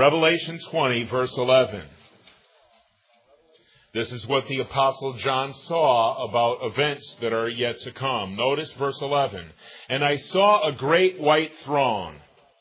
Revelation 20, verse 11. This is what the Apostle John saw about events that are yet to come. Notice verse 11. And I saw a great white throne,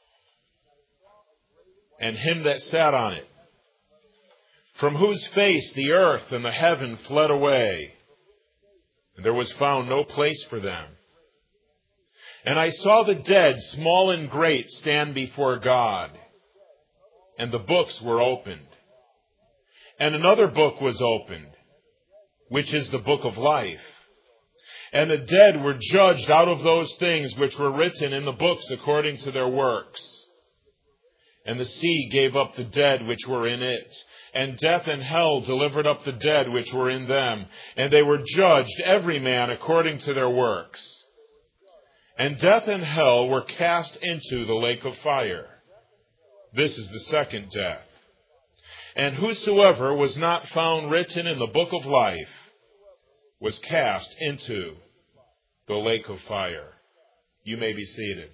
and him that sat on it, from whose face the earth and the heaven fled away, and there was found no place for them. And I saw the dead, small and great, stand before God, and the books were opened. And another book was opened, which is the book of life. And the dead were judged out of those things which were written in the books according to their works. And the sea gave up the dead which were in it, and death and hell delivered up the dead which were in them. And they were judged every man according to their works. And death and hell were cast into the lake of fire. This is the second death. And whosoever was not found written in the book of life was cast into the lake of fire. You may be seated.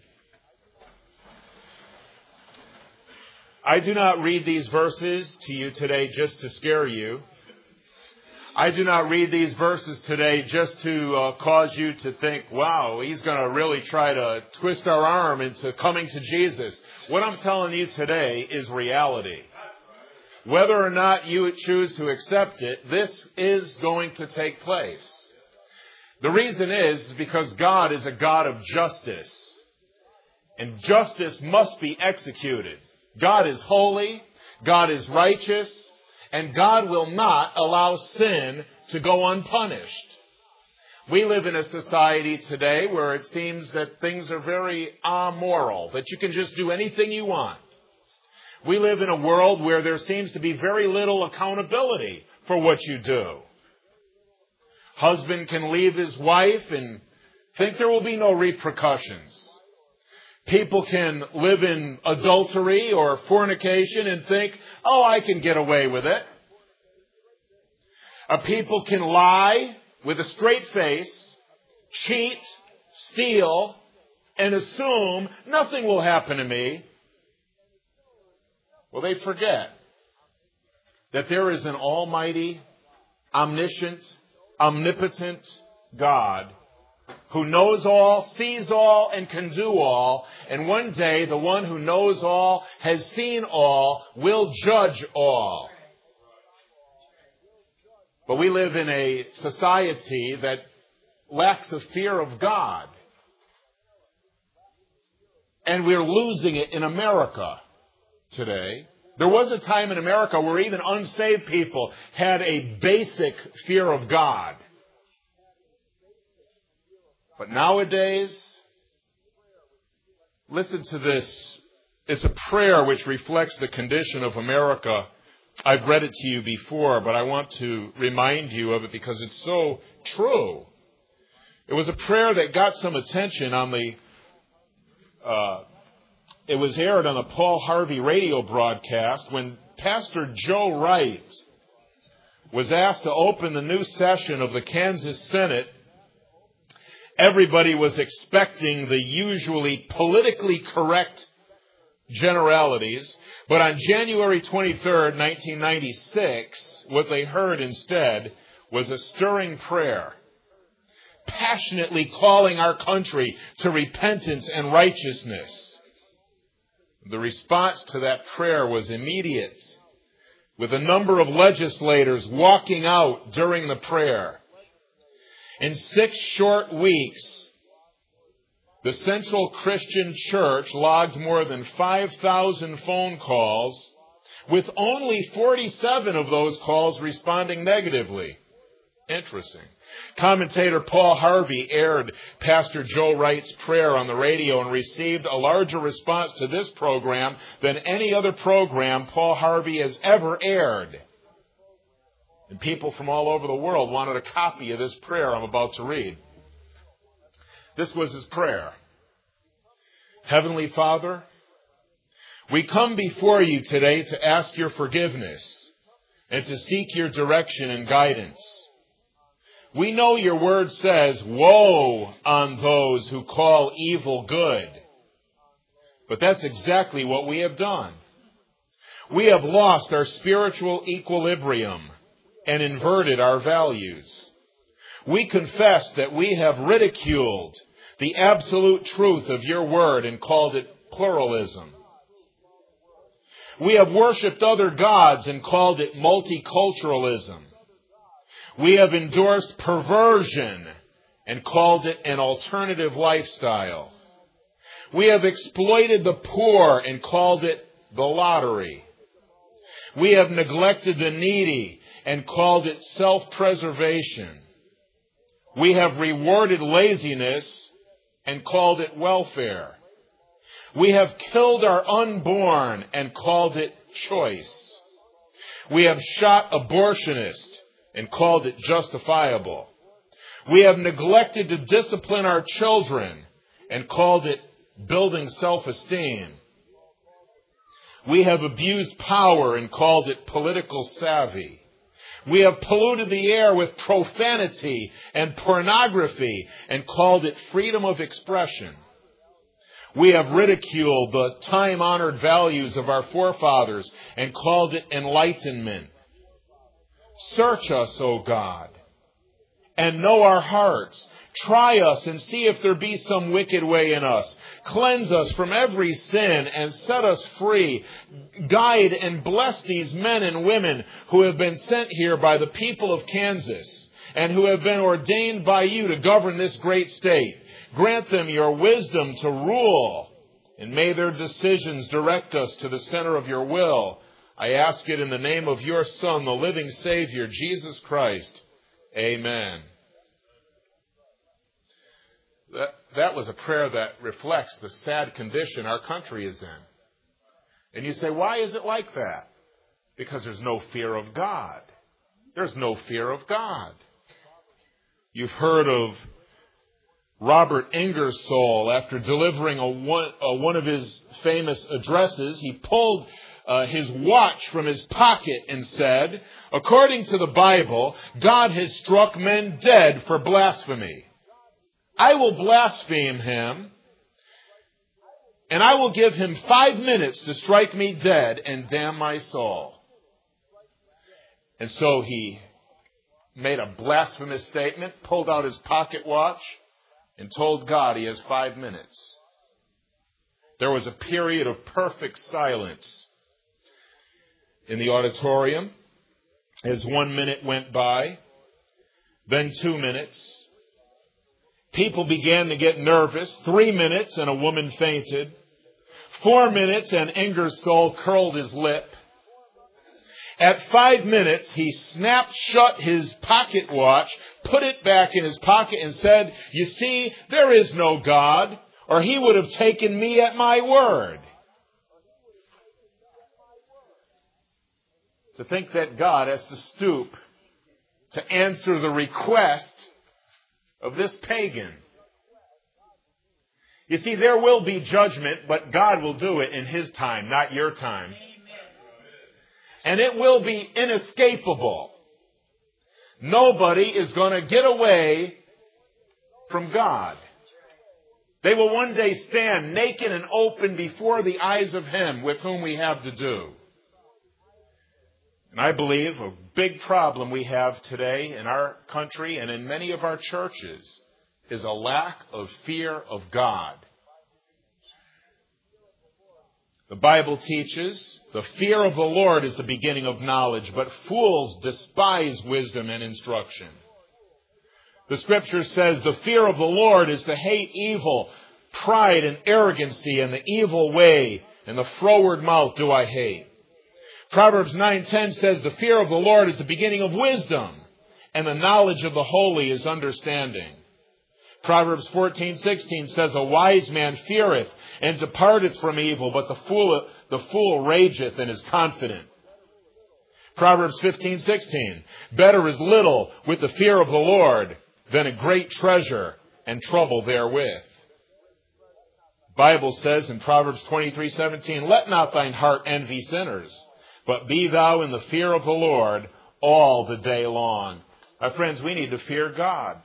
I do not read these verses to you today just to scare you. I do not read these verses today just to cause you to think, wow, he's going to really try to twist our arm into coming to Jesus. What I'm telling you today is reality. Whether or not you choose to accept it, this is going to take place. The reason is because God is a God of justice. And justice must be executed. God is holy, God is righteous, and God will not allow sin to go unpunished. We live in a society today where it seems that things are very amoral, that you can just do anything you want. We live in a world where there seems to be very little accountability for what you do. Husband can leave his wife and think there will be no repercussions. People can live in adultery or fornication and think, oh, I can get away with it. People can lie with a straight face, cheat, steal, and assume nothing will happen to me. Well, they forget that there is an almighty, omniscient, omnipotent God who knows all, sees all, and can do all. And one day, the one who knows all, has seen all, will judge all. But we live in a society that lacks a fear of God. And we're losing it in America today. There was a time in America where even unsaved people had a basic fear of God. But nowadays, listen to this. It's a prayer which reflects the condition of America. I've read it to you before, but I want to remind you of it because it's so true. It was a prayer that got some attention on it was aired on the Paul Harvey radio broadcast when Pastor Joe Wright was asked to open the new session of the Kansas Senate. Everybody was expecting the usually politically correct generalities, but on January 23rd, 1996, what they heard instead was a stirring prayer, passionately calling our country to repentance and righteousness. The response to that prayer was immediate, with a number of legislators walking out during the prayer. In 6 short weeks, the Central Christian Church logged more than 5,000 phone calls, with only 47 of those calls responding negatively. Interesting. Commentator Paul Harvey aired Pastor Joe Wright's prayer on the radio and received a larger response to this program than any other program Paul Harvey has ever aired. And people from all over the world wanted a copy of this prayer I'm about to read. This was his prayer. Heavenly Father, we come before you today to ask your forgiveness and to seek your direction and guidance. We know your word says, woe on those who call evil good. But that's exactly what we have done. We have lost our spiritual equilibrium and inverted our values. We confess that we have ridiculed the absolute truth of your word and called it pluralism. We have worshipped other gods and called it multiculturalism. We have endorsed perversion and called it an alternative lifestyle. We have exploited the poor and called it the lottery. We have neglected the needy and called it self-preservation. We have rewarded laziness and called it welfare. We have killed our unborn and called it choice. We have shot abortionists and called it justifiable. We have neglected to discipline our children and called it building self-esteem. We have abused power and called it political savvy. We have polluted the air with profanity and pornography and called it freedom of expression. We have ridiculed the time-honored values of our forefathers and called it enlightenment. Search us, O God, and know our hearts. Try us and see if there be some wicked way in us. Cleanse us from every sin and set us free. Guide and bless these men and women who have been sent here by the people of Kansas and who have been ordained by you to govern this great state. Grant them your wisdom to rule, and may their decisions direct us to the center of your will. I ask it in the name of your Son, the living Savior, Jesus Christ. Amen. That was a prayer that reflects the sad condition our country is in. And you say, why is it like that? Because there's no fear of God. There's no fear of God. You've heard of Robert Ingersoll. After delivering one of his famous addresses, he pulled his watch from his pocket and said, according to the Bible, God has struck men dead for blasphemy. I will blaspheme him, and I will give him 5 minutes to strike me dead and damn my soul. And so he made a blasphemous statement, pulled out his pocket watch, and told God he has 5 minutes. There was a period of perfect silence in the auditorium as 1 minute went by, then 2 minutes. People began to get nervous. 3 minutes and a woman fainted. 4 minutes and Ingersoll curled his lip. At 5 minutes, he snapped shut his pocket watch, put it back in his pocket and said, you see, there is no God, or he would have taken me at my word. To think that God has to stoop to answer the request of this pagan. You see, there will be judgment, but God will do it in his time, not your time. And it will be inescapable. Nobody is going to get away from God. They will one day stand naked and open before the eyes of him with whom we have to do. And I believe a big problem we have today in our country and in many of our churches is a lack of fear of God. The Bible teaches the fear of the Lord is the beginning of knowledge, but fools despise wisdom and instruction. The Scripture says the fear of the Lord is to hate evil, pride and arrogancy and the evil way, and the froward mouth do I hate. Proverbs 9:10 says the fear of the Lord is the beginning of wisdom, and the knowledge of the holy is understanding. Proverbs 14:16 says a wise man feareth and departeth from evil, but the fool rageth and is confident. Proverbs 15:16 better is little with the fear of the Lord than a great treasure and trouble therewith. The Bible says in Proverbs 23:17 let not thine heart envy sinners, but be thou in the fear of the Lord all the day long. My friends, we need to fear God.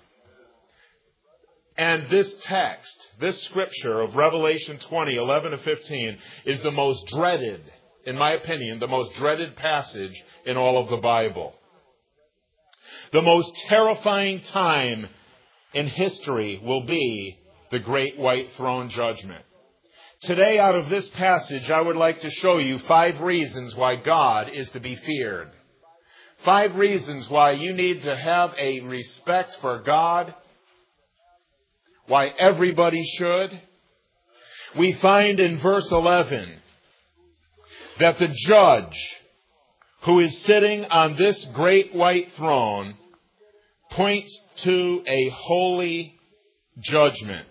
And this text, this scripture of Revelation 20:11-15 is the most dreaded in my opinion, the most dreaded passage in all of the Bible. The most terrifying time in history will be the great white throne judgment. Today, out of this passage, I would like to show you 5 reasons why God is to be feared. 5 reasons why you need to have a respect for God, why everybody should. We find in verse 11 that the judge who is sitting on this great white throne points to a holy judgment.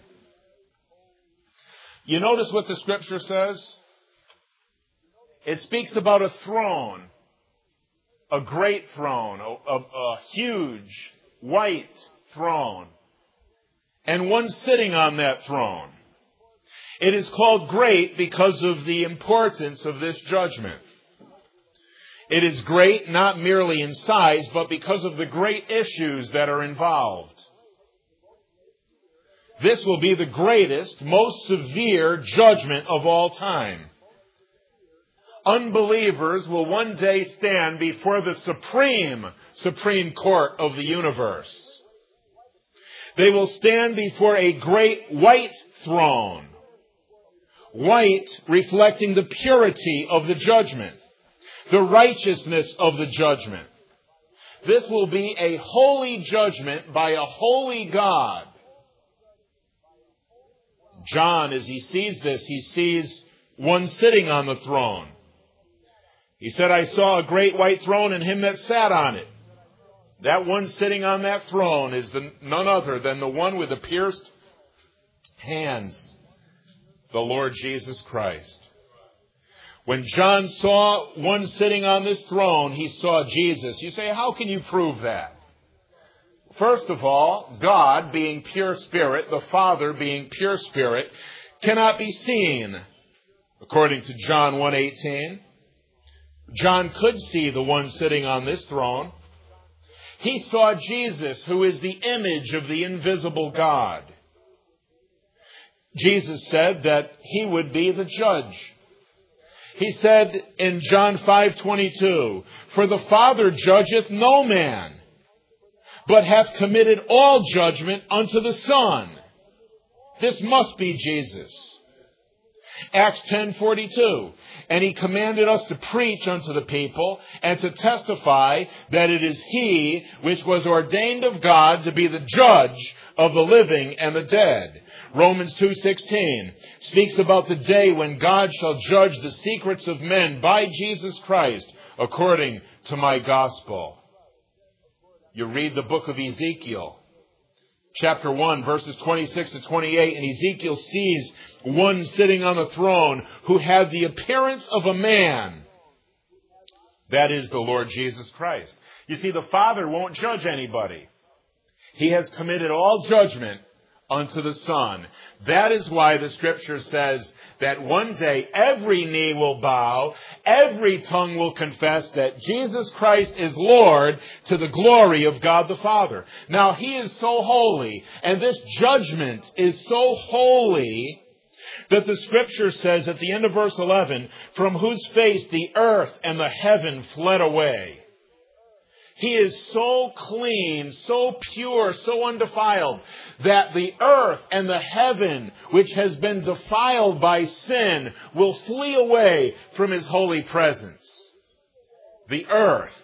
You notice what the scripture says? It speaks about a throne, a great throne, a huge white throne, and one sitting on that throne. It is called great because of the importance of this judgment. It is great not merely in size, but because of the great issues that are involved. This will be the greatest, most severe judgment of all time. Unbelievers will one day stand before the Supreme Court of the universe. They will stand before a great white throne. White reflecting the purity of the judgment, the righteousness of the judgment. This will be a holy judgment by a holy God. John, as he sees this, he sees one sitting on the throne. He said, I saw a great white throne and him that sat on it. That one sitting on that throne is none other than the one with the pierced hands, the Lord Jesus Christ. When John saw one sitting on this throne, he saw Jesus. You say, how can you prove that? First of all, God, being pure spirit, the Father being pure spirit, cannot be seen, according to John 1:18. John could see the one sitting on this throne. He saw Jesus, who is the image of the invisible God. Jesus said that he would be the judge. He said in John 5:22, for the Father judgeth no man, but hath committed all judgment unto the Son. This must be Jesus. Acts 10:42, and he commanded us to preach unto the people and to testify that it is he which was ordained of God to be the judge of the living and the dead. Romans 2:16 speaks about the day when God shall judge the secrets of men by Jesus Christ according to my gospel. You read the book of Ezekiel, chapter 1, verses 26 to 28, and Ezekiel sees one sitting on the throne who had the appearance of a man. That is the Lord Jesus Christ. You see, the Father won't judge anybody. He has committed all judgment unto the Son. That is why the Scripture says that one day every knee will bow, every tongue will confess that Jesus Christ is Lord to the glory of God the Father. Now, he is so holy, and this judgment is so holy, that the Scripture says at the end of verse 11, from whose face the earth and the heaven fled away. He is so clean, so pure, so undefiled, that the earth and the heaven, which has been defiled by sin, will flee away from his holy presence. The earth,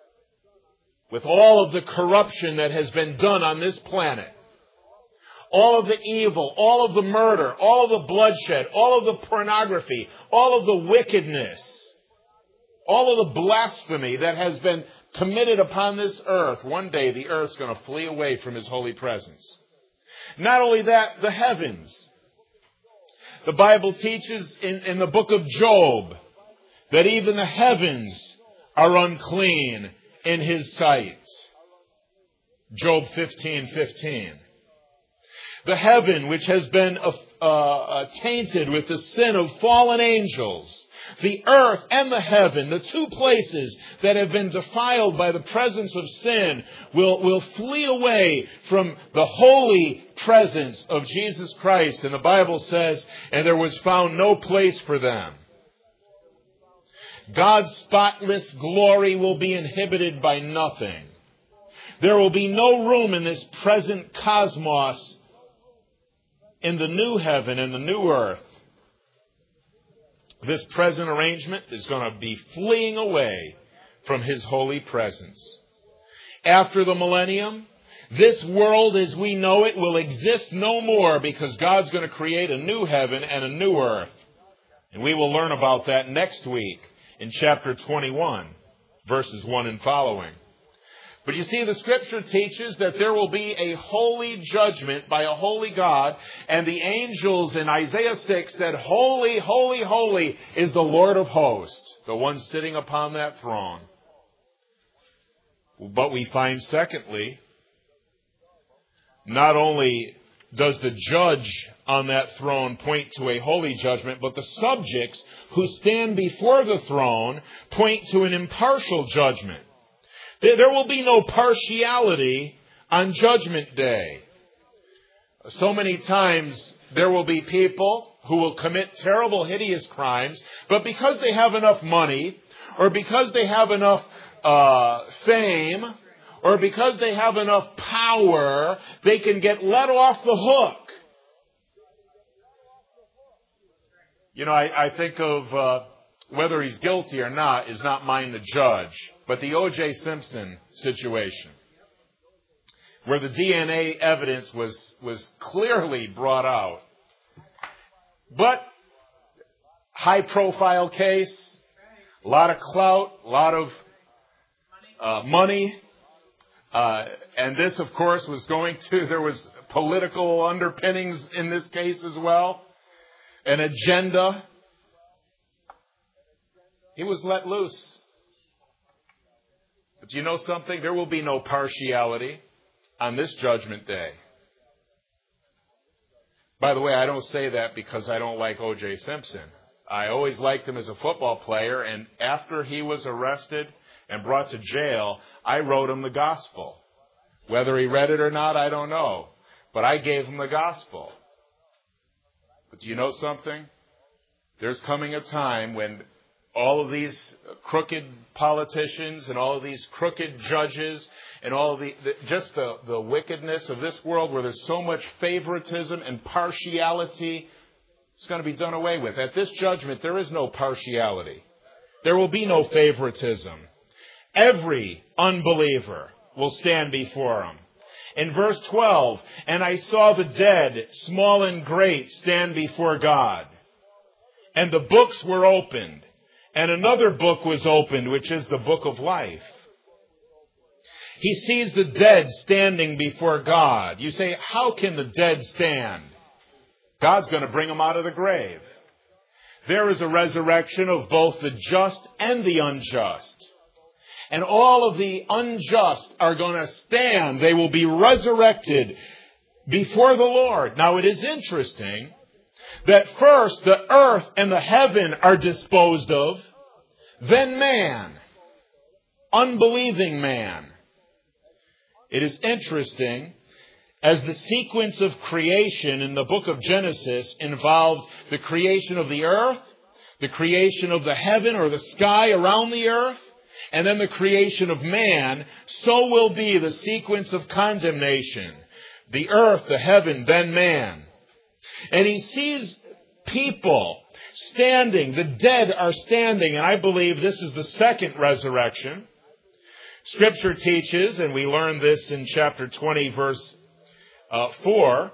with all of the corruption that has been done on this planet, all of the evil, all of the murder, all of the bloodshed, all of the pornography, all of the wickedness, all of the blasphemy that has been committed upon this earth, one day the earth's going to flee away from his holy presence. Not only that, the heavens. The Bible teaches in the book of Job that even the heavens are unclean in his sight. Job 15:15. The heaven which has been tainted with the sin of fallen angels, the earth and the heaven, the two places that have been defiled by the presence of sin, will flee away from the holy presence of Jesus Christ. And the Bible says, and there was found no place for them. God's spotless glory will be inhibited by nothing. There will be no room in this present cosmos in the new heaven and the new earth. This present arrangement is going to be fleeing away from His holy presence. After the millennium, this world as we know it will exist no more because God's going to create a new heaven and a new earth. And we will learn about that next week in chapter 21, verses 1 and following. But you see, the Scripture teaches that there will be a holy judgment by a holy God, and the angels in Isaiah 6 said, "Holy, holy, holy is the Lord of hosts," the one sitting upon that throne. But we find, secondly, not only does the judge on that throne point to a holy judgment, but the subjects who stand before the throne point to an impartial judgment. There will be no partiality on Judgment Day. So many times there will be people who will commit terrible, hideous crimes, but because they have enough money, or because they have enough fame, or because they have enough power, they can get let off the hook. You know, I think of whether he's guilty or not is not mine to judge. But the O.J. Simpson situation, where the DNA evidence was clearly brought out. But high-profile case, a lot of clout, a lot of money. And this, of course, there was political underpinnings in this case as well. An agenda. He was let loose. But you know something? There will be no partiality on this judgment day. By the way, I don't say that because I don't like O.J. Simpson. I always liked him as a football player, and after he was arrested and brought to jail, I wrote him the gospel. Whether he read it or not, I don't know. But I gave him the gospel. But do you know something? There's coming a time when all of these crooked politicians and all of these crooked judges and all of the wickedness of this world, where there's so much favoritism and partiality, it's going to be done away with. At this judgment, there is no partiality. There will be no favoritism. Every unbeliever will stand before Him. In verse 12, "And I saw the dead, small and great, stand before God. And the books were opened. And another book was opened, which is the book of life." He sees the dead standing before God. You say, how can the dead stand? God's going to bring them out of the grave. There is a resurrection of both the just and the unjust. And all of the unjust are going to stand. They will be resurrected before the Lord. Now, it is interesting that first the earth and the heaven are disposed of, then man, unbelieving man. It is interesting, as the sequence of creation in the book of Genesis involved the creation of the earth, the creation of the heaven or the sky around the earth, and then the creation of man, so will be the sequence of condemnation. The earth, the heaven, then man. And he sees people standing. The dead are standing. And I believe this is the second resurrection. Scripture teaches, and we learn this in chapter 20, verse 4,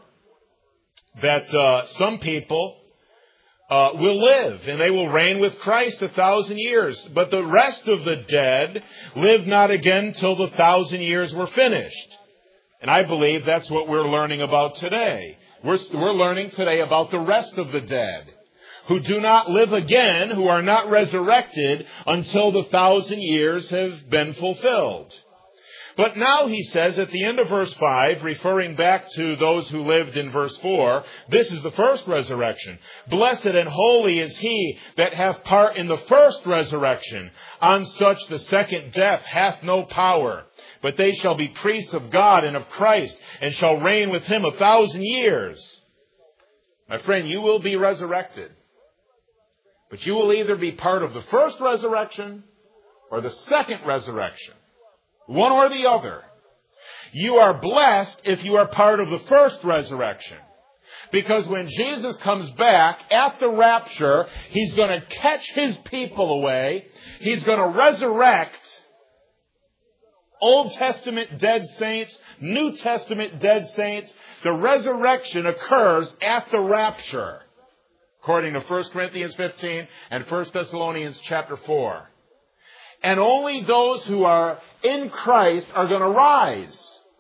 that some people will live, and they will reign with Christ 1,000 years. But the rest of the dead live not again till the 1,000 years were finished. And I believe that's what we're learning about today. We're learning today about the rest of the dead, who do not live again, who are not resurrected until the 1,000 years have been fulfilled. But now he says at the end of verse 5, referring back to those who lived in verse 4, this is the first resurrection. "Blessed and holy is he that hath part in the first resurrection. On such the second death hath no power. But they shall be priests of God and of Christ, and shall reign with Him 1,000 years." My friend, you will be resurrected. But you will either be part of the first resurrection or the second resurrection. One or the other. You are blessed if you are part of the first resurrection. Because when Jesus comes back at the rapture, He's going to catch His people away. He's going to resurrect Old Testament dead saints, New Testament dead saints. The resurrection occurs at the rapture, according to 1 Corinthians 15 and 1 Thessalonians chapter 4. And only those who are in Christ are going to rise.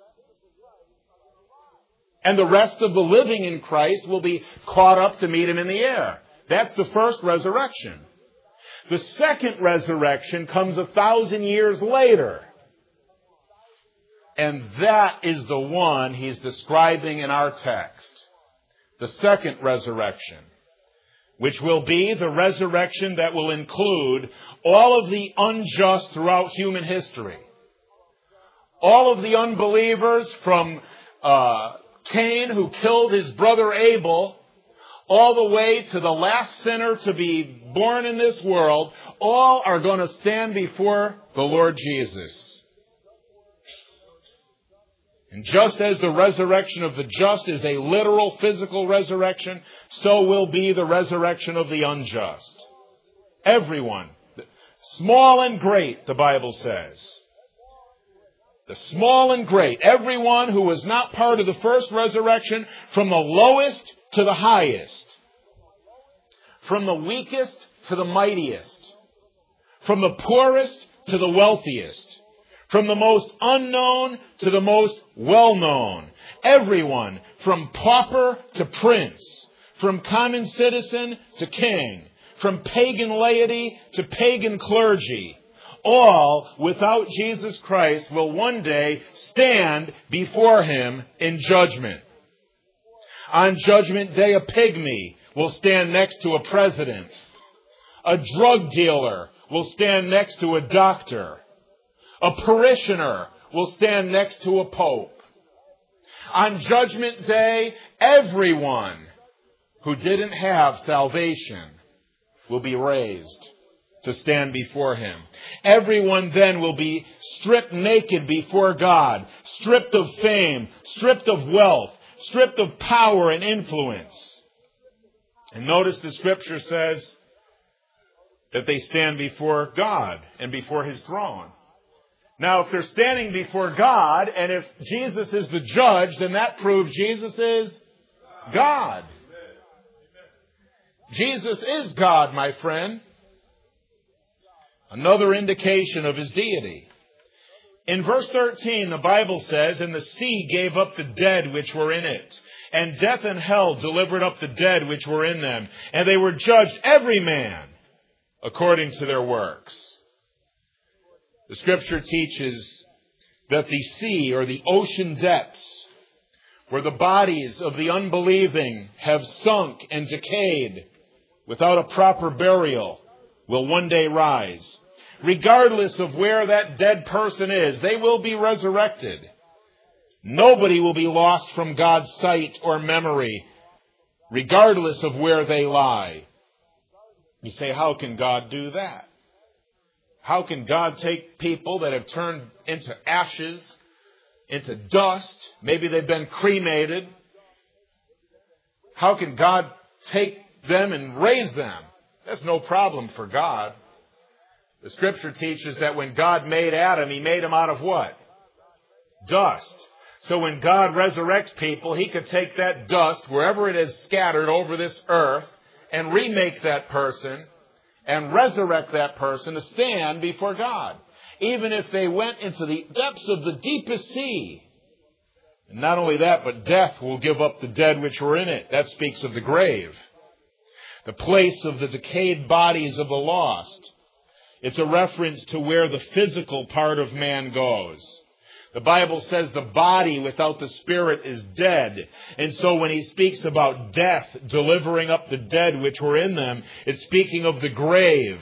And the rest of the living in Christ will be caught up to meet Him in the air. That's the first resurrection. The second resurrection comes 1,000 years later. And that is the one He's describing in our text. The second resurrection, which will be the resurrection that will include all of the unjust throughout human history. All of the unbelievers from Cain, who killed his brother Abel, all the way to the last sinner to be born in this world, all are going to stand before the Lord Jesus. And just as the resurrection of the just is a literal physical resurrection, so will be the resurrection of the unjust. Everyone, small and great, the Bible says. The small and great, everyone who was not part of the first resurrection, from the lowest to the highest, from the weakest to the mightiest, from the poorest to the wealthiest, from the most unknown to the most well-known. Everyone, from pauper to prince, from common citizen to king, from pagan laity to pagan clergy, all without Jesus Christ will one day stand before Him in judgment. On Judgment Day, a pygmy will stand next to a president. A drug dealer will stand next to a doctor. A parishioner will stand next to a pope. On Judgment Day, everyone who didn't have salvation will be raised to stand before Him. Everyone then will be stripped naked before God, stripped of fame, stripped of wealth, stripped of power and influence. And notice the Scripture says that they stand before God and before His throne. Now, if they're standing before God, and if Jesus is the judge, then that proves Jesus is God. Jesus is God, my friend. Another indication of His deity. In verse 13, the Bible says, "And the sea gave up the dead which were in it, and death and hell delivered up the dead which were in them, and they were judged every man according to their works." The Scripture teaches that the sea, or the ocean depths, where the bodies of the unbelieving have sunk and decayed without a proper burial, will one day rise. Regardless of where that dead person is, they will be resurrected. Nobody will be lost from God's sight or memory, regardless of where they lie. You say, how can God do that? How can God take people that have turned into ashes, into dust? Maybe they've been cremated. How can God take them and raise them? That's no problem for God. The Scripture teaches that when God made Adam, He made him out of what? Dust. So when God resurrects people, He could take that dust, wherever it is scattered over this earth, and remake that person and resurrect that person to stand before God, even if they went into the depths of the deepest sea. And not only that, but death will give up the dead which were in it. That speaks of the grave, the place of the decayed bodies of the lost. It's a reference to where the physical part of man goes. The Bible says the body without the spirit is dead. And so when He speaks about death delivering up the dead which were in them, it's speaking of the grave.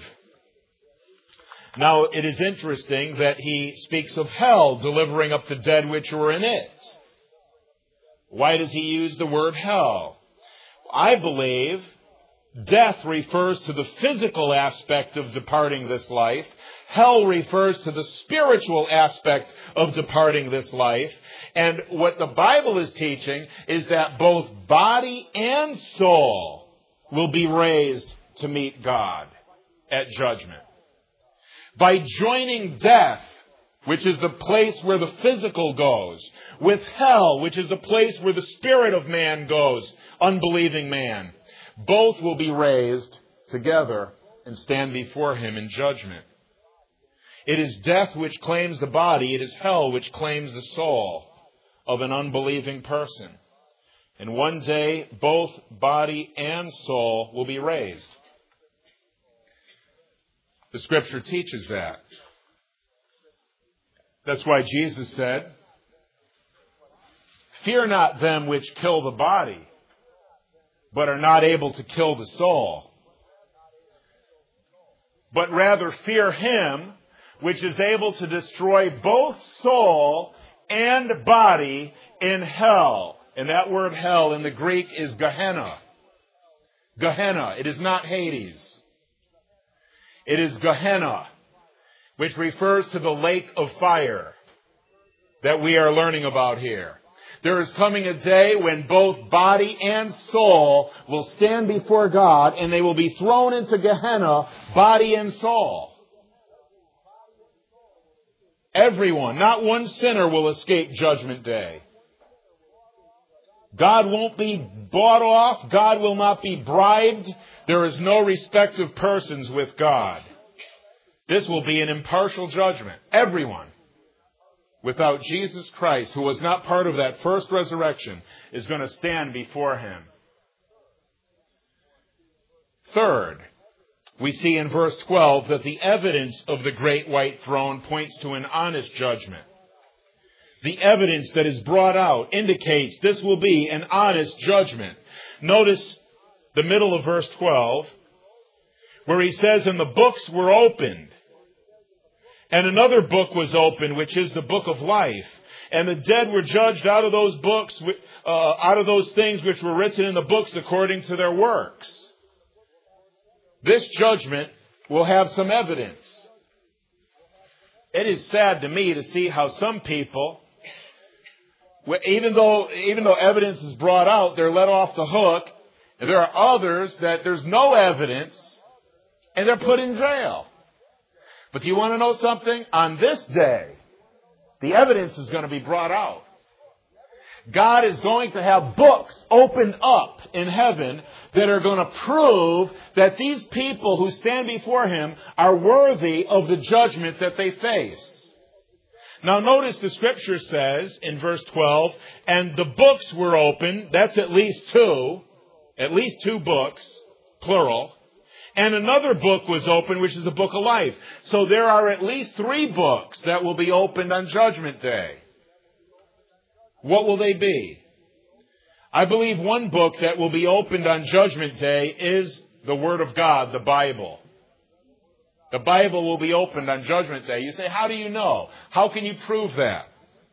Now, it is interesting that He speaks of hell delivering up the dead which were in it. Why does He use the word hell? I believe Death refers to the physical aspect of departing this life. Hell refers to the spiritual aspect of departing this life. And what the Bible is teaching is that both body and soul will be raised to meet God at judgment. By joining death, which is the place where the physical goes, with hell, which is the place where the spirit of man goes, unbelieving man, both will be raised together and stand before him in judgment. It is death which claims the body. It is hell which claims the soul of an unbelieving person. And one day, both body and soul will be raised. The Scripture teaches that. That's why Jesus said, "Fear not them which kill the body, but are not able to kill the soul. But rather fear him which is able to destroy both soul and body in hell." And that word hell in the Greek is Gehenna. Gehenna. It is not Hades. It is Gehenna, which refers to the lake of fire that we are learning about here. There is coming a day when both body and soul will stand before God, and they will be thrown into Gehenna, body and soul. Everyone, not one sinner will escape Judgment Day. God won't be bought off. God will not be bribed. There is no respect of persons with God. This will be an impartial judgment. Everyone, without Jesus Christ, who was not part of that first resurrection, is going to stand before him. Third, we see in verse 12 that the evidence of the great white throne points to an honest judgment. The evidence that is brought out indicates this will be an honest judgment. Notice the middle of verse 12, where he says, "And the books were opened. And another book was opened, which is the book of life. And the dead were judged out of those books, out of those things which were written in the books according to their works." This judgment will have some evidence. It is sad to me to see how some people, even though evidence is brought out, they're let off the hook. And there are others that there's no evidence and they're put in jail. But do you want to know something? On this day, the evidence is going to be brought out. God is going to have books opened up in heaven that are going to prove that these people who stand before him are worthy of the judgment that they face. Now notice the Scripture says in verse 12, "And the books were opened." That's at least two books, plural. "And another book was opened, which is the book of life." So there are at least 3 books that will be opened on Judgment Day. What will they be? I believe one book that will be opened on Judgment Day is the Word of God, the Bible. The Bible will be opened on Judgment Day. You say, how do you know? How can you prove that?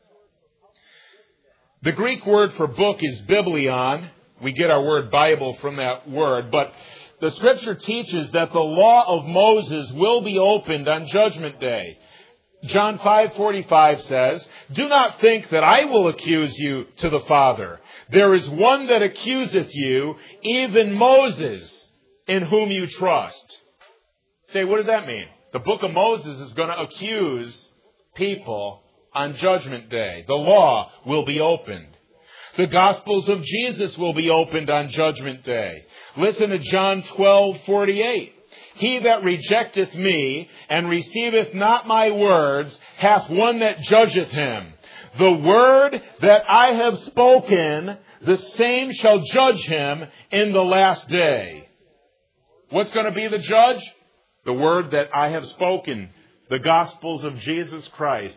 The Greek word for book is biblion. We get our word Bible from that word. But the Scripture teaches that the law of Moses will be opened on Judgment Day. John 5:45 says, "Do not think that I will accuse you to the Father. There is one that accuseth you, even Moses, in whom you trust." Say, what does that mean? The book of Moses is going to accuse people on Judgment Day. The law will be opened. The Gospels of Jesus will be opened on Judgment Day. Listen to John 12:48. "He that rejecteth me and receiveth not my words hath one that judgeth him. The word that I have spoken, the same shall judge him in the last day." What's going to be the judge? The word that I have spoken, the Gospels of Jesus Christ.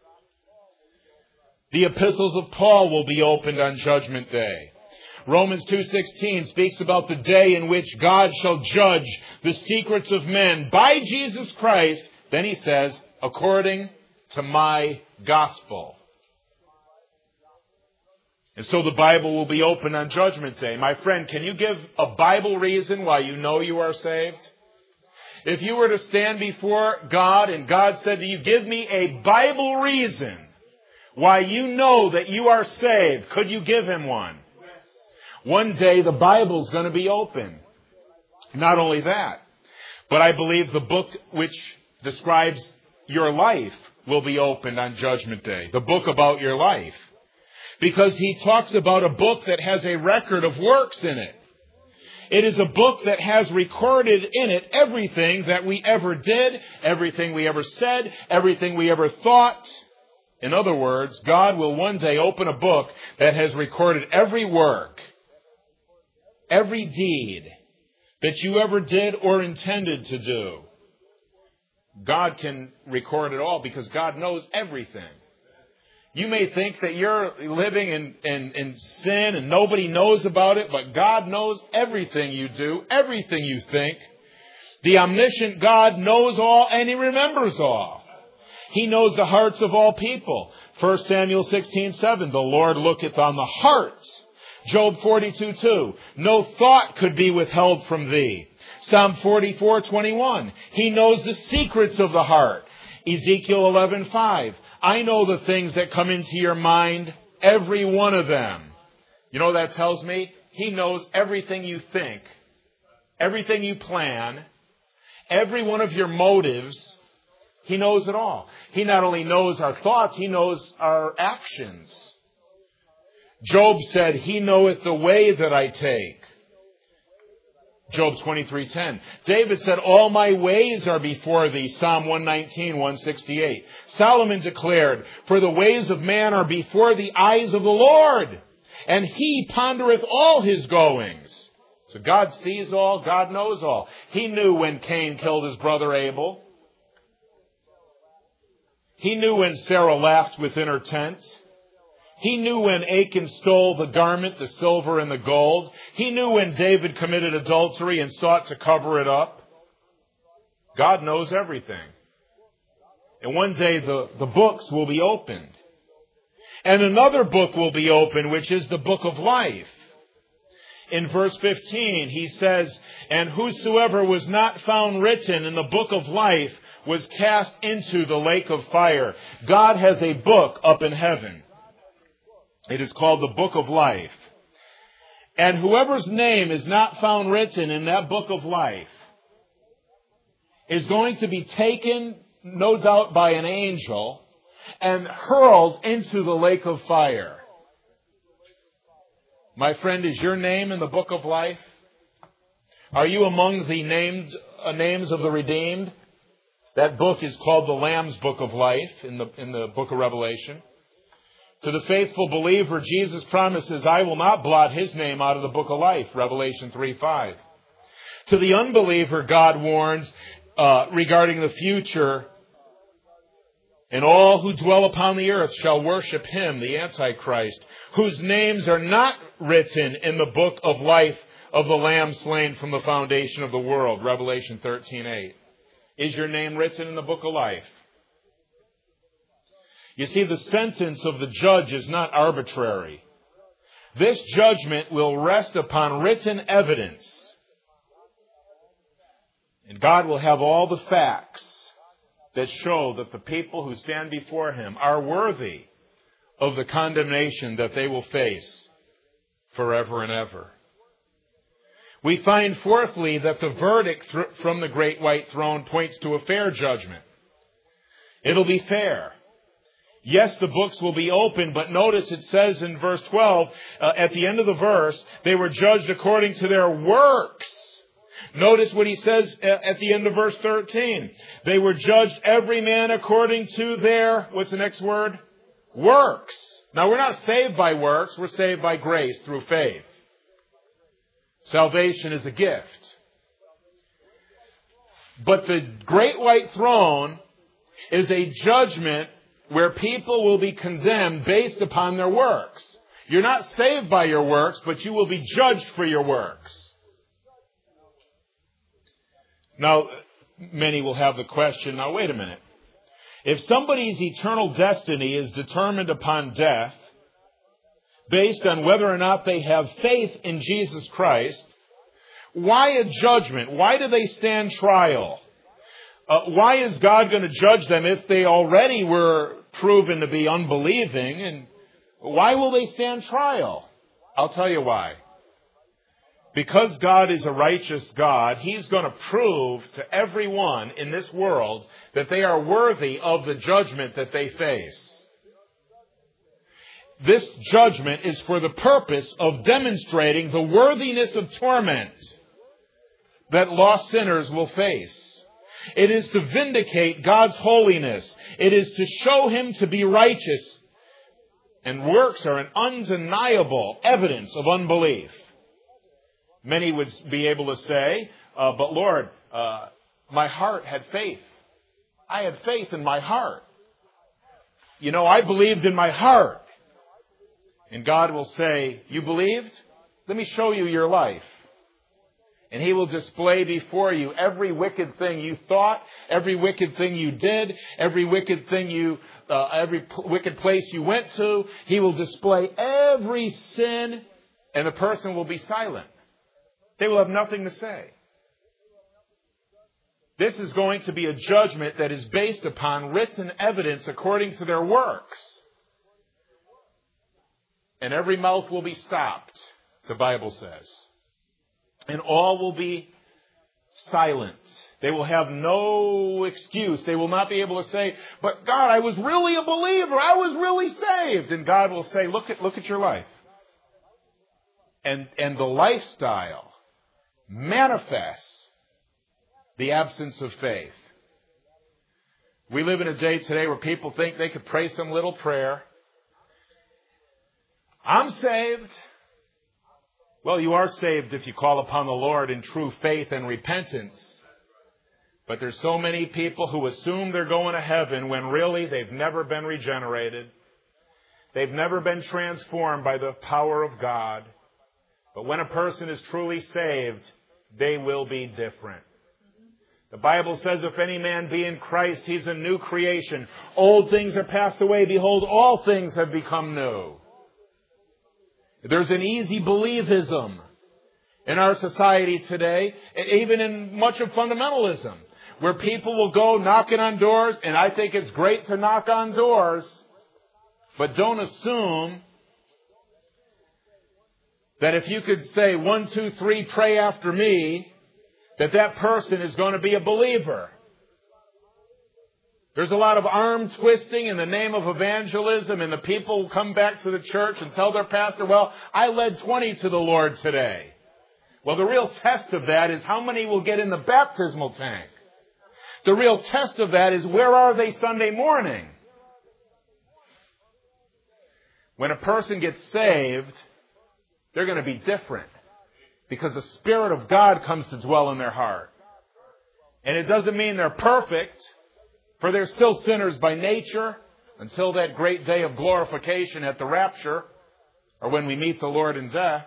The epistles of Paul will be opened on Judgment Day. Romans 2:16 speaks about the day in which God shall judge the secrets of men by Jesus Christ. Then he says, "according to my gospel." And so the Bible will be open on Judgment Day. My friend, can you give a Bible reason why you know you are saved? If you were to stand before God and God said to you, give me a Bible reason why you know that you are saved, could you give him one? One day the Bible's going to be open. Not only that, but I believe the book which describes your life will be opened on Judgment Day. The book about your life. Because he talks about a book that has a record of works in it. It is a book that has recorded in it everything that we ever did, everything we ever said, everything we ever thought. In other words, God will one day open a book that has recorded every work, every deed that you ever did or intended to do. God can record it all because God knows everything. You may think that you're living in sin and nobody knows about it, but God knows everything you do, everything you think. The omniscient God knows all and he remembers all. He knows the hearts of all people. 1 Samuel 16:7, the Lord looketh on the heart. Job 42:2, no thought could be withheld from thee. Psalm 44:21, he knows the secrets of the heart. Ezekiel 11:5, I know the things that come into your mind, every one of them. You know what that tells me? He knows everything you think, everything you plan, every one of your motives. He knows it all. He not only knows our thoughts, he knows our actions. Job said, he knoweth the way that I take. Job 23:10. David said, all my ways are before thee. Psalm 119:168. Solomon declared, for the ways of man are before the eyes of the Lord, and he pondereth all his goings. So God sees all, God knows all. He knew when Cain killed his brother Abel. He knew when Sarah laughed within her tent. He knew when Achan stole the garment, the silver and the gold. He knew when David committed adultery and sought to cover it up. God knows everything. And one day the books will be opened. And another book will be opened, which is the book of life. In verse 15, he says, and whosoever was not found written in the book of life was cast into the lake of fire. God has a book up in heaven. It is called the book of life. And whoever's name is not found written in that book of life is going to be taken, no doubt, by an angel and hurled into the lake of fire. My friend, is your name in the book of life? Are you among the names of the redeemed? That book is called the Lamb's Book of Life in the book of Revelation. To the faithful believer, Jesus promises, I will not blot his name out of the book of life, Revelation 3:5. To the unbeliever, God warns regarding the future, and all who dwell upon the earth shall worship him, the Antichrist, whose names are not written in the book of life of the Lamb slain from the foundation of the world, Revelation 13:8. Is your name written in the book of life? You see, the sentence of the judge is not arbitrary. This judgment will rest upon written evidence. And God will have all the facts that show that the people who stand before him are worthy of the condemnation that they will face forever and ever. We find, fourthly, that the verdict from the great white throne points to a fair judgment. It'll be fair. Yes, the books will be open, but notice it says in verse 12, at the end of the verse, they were judged according to their works. Notice what he says at the end of verse 13. They were judged every man according to their, what's the next word? Works. Now, we're not saved by works, we're saved by grace through faith. Salvation is a gift. But the great white throne is a judgment where people will be condemned based upon their works. You're not saved by your works, but you will be judged for your works. Now, many will have the question, now wait a minute. If somebody's eternal destiny is determined upon death, based on whether or not they have faith in Jesus Christ, why a judgment? Why do they stand trial? Why is God going to judge them if they already were proven to be unbelieving? And why will they stand trial? I'll tell you why. Because God is a righteous God, He's going to prove to everyone in this world that they are worthy of the judgment that they face. This judgment is for the purpose of demonstrating the worthiness of torment that lost sinners will face. It is to vindicate God's holiness. It is to show Him to be righteous. And works are an undeniable evidence of unbelief. Many would be able to say, but Lord, my heart had faith. I had faith in my heart. I believed in my heart. And God will say, you believed? Let me show you your life. And He will display before you every wicked thing you thought, every wicked thing you did, every wicked thing every wicked place you went to. He will display every sin, and the person will be silent. They will have nothing to say. This is going to be a judgment that is based upon written evidence according to their works. And every mouth will be stopped, the Bible says. And all will be silent. They will have no excuse. They will not be able to say, but God, I was really a believer. I was really saved. And God will say, look at your life. And the lifestyle manifests the absence of faith. We live in a day today where people think they could pray some little prayer. I'm saved. Well, you are saved if you call upon the Lord in true faith and repentance. But there's so many people who assume they're going to heaven when really they've never been regenerated. They've never been transformed by the power of God. But when a person is truly saved, they will be different. The Bible says, if any man be in Christ, he's a new creation. Old things are passed away. Behold, all things have become new. There's an easy believism in our society today, and even in much of fundamentalism, where people will go knocking on doors, and I think it's great to knock on doors, but don't assume that if you could say 1, 2, 3, pray after me, that person is going to be a believer. There's a lot of arm twisting in the name of evangelism, and the people come back to the church and tell their pastor, well, I led 20 to the Lord today. Well, the real test of that is how many will get in the baptismal tank. The real test of that is where are they Sunday morning? When a person gets saved, they're going to be different because the Spirit of God comes to dwell in their heart. And it doesn't mean they're perfect, for they're still sinners by nature until that great day of glorification at the rapture, or when we meet the Lord in death.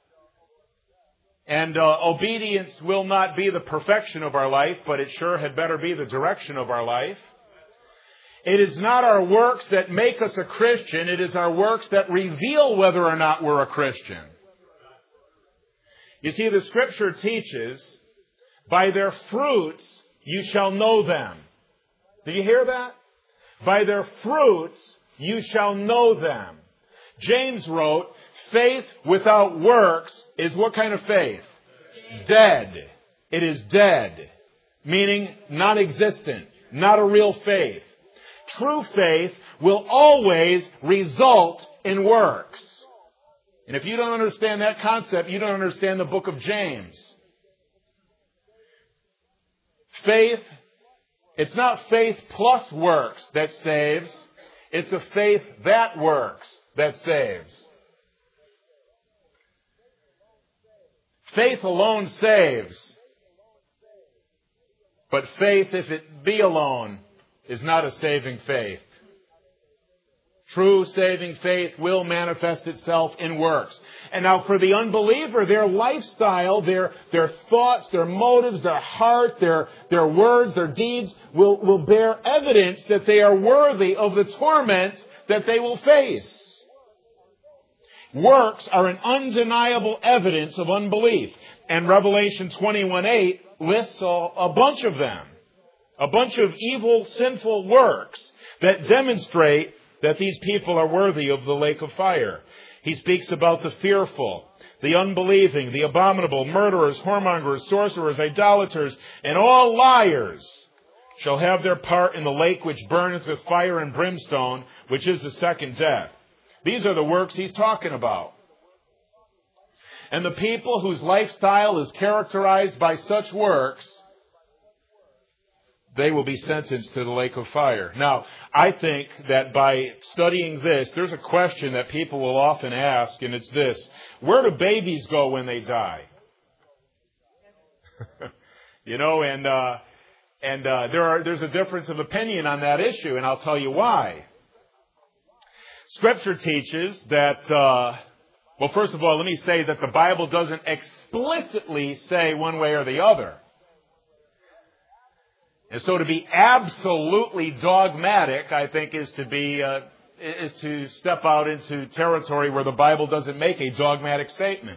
And obedience will not be the perfection of our life, but it sure had better be the direction of our life. It is not our works that make us a Christian. It is our works that reveal whether or not we're a Christian. You see, the Scripture teaches, by their fruits you shall know them. Did you hear that? By their fruits you shall know them. James wrote, faith without works is what kind of faith? Dead. It is dead. Meaning non-existent. Not a real faith. True faith will always result in works. And if you don't understand that concept, you don't understand the book of James. Faith, it's not faith plus works that saves. It's a faith that works that saves. Faith alone saves. But faith, if it be alone, is not a saving faith. True saving faith will manifest itself in works. And now for the unbeliever, their lifestyle, their thoughts, their motives, their heart, their words, their deeds will bear evidence that they are worthy of the torment that they will face. Works are an undeniable evidence of unbelief. And Revelation 21:8 lists a bunch of them. A bunch of evil, sinful works that demonstrate that these people are worthy of the lake of fire. He speaks about the fearful, the unbelieving, the abominable, murderers, whoremongers, sorcerers, idolaters, and all liars shall have their part in the lake which burneth with fire and brimstone, which is the second death. These are the works he's talking about. And the people whose lifestyle is characterized by such works, they will be sentenced to the lake of fire. Now, I think that by studying this, there's a question that people will often ask, and it's this: where do babies go when they die? There's a difference of opinion on that issue, and I'll tell you why. Scripture teaches that, first of all, let me say that the Bible doesn't explicitly say one way or the other. And so to be absolutely dogmatic, I think, is to step out into territory where the Bible doesn't make a dogmatic statement.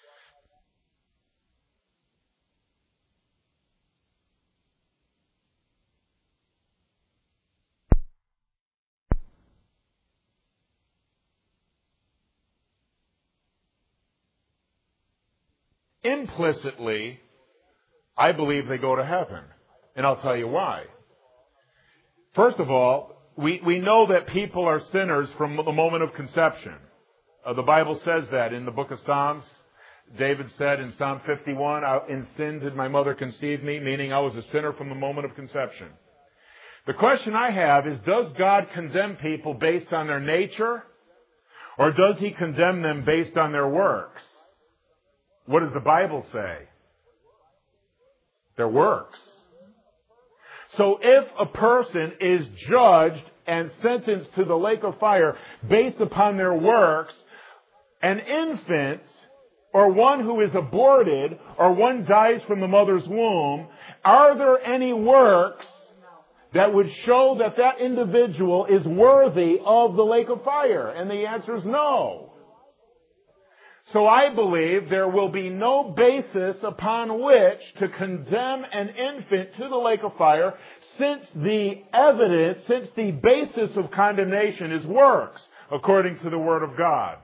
Implicitly, I believe they go to heaven. And I'll tell you why. First of all, we know that people are sinners from the moment of conception. The Bible says that in the book of Psalms. David said in Psalm 51, "In sin did my mother conceive me," meaning I was a sinner from the moment of conception. The question I have is, does God condemn people based on their nature, or does He condemn them based on their works? What does the Bible say? Their works. So if a person is judged and sentenced to the lake of fire based upon their works, an infant or one who is aborted or one dies from the mother's womb, are there any works that would show that that individual is worthy of the lake of fire? And the answer is no. So I believe there will be no basis upon which to condemn an infant to the lake of fire, since the basis of condemnation is works, according to the Word of God.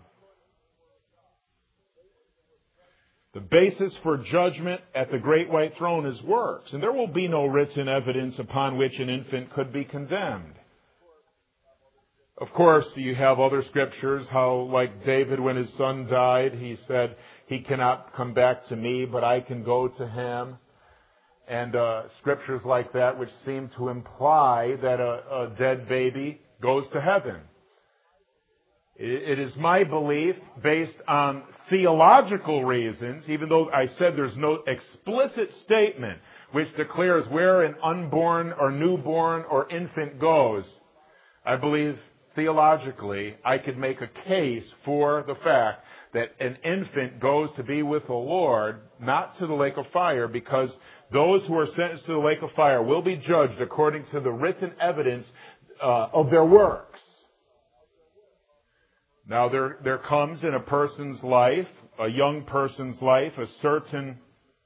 The basis for judgment at the great white throne is works, and there will be no written evidence upon which an infant could be condemned. Of course, you have other scriptures, how, like David, when his son died, he said, "He cannot come back to me, but I can go to him." And scriptures like that, which seem to imply that a dead baby goes to heaven. It is my belief, based on theological reasons, even though I said there's no explicit statement which declares where an unborn or newborn or infant goes, I believe theologically, I could make a case for the fact that an infant goes to be with the Lord, not to the lake of fire, because those who are sentenced to the lake of fire will be judged according to the written evidence of their works. Now, there comes in a person's life, a young person's life, a certain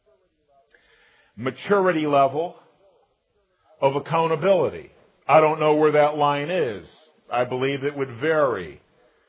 maturity level of accountability. I don't know where that line is. I believe it would vary.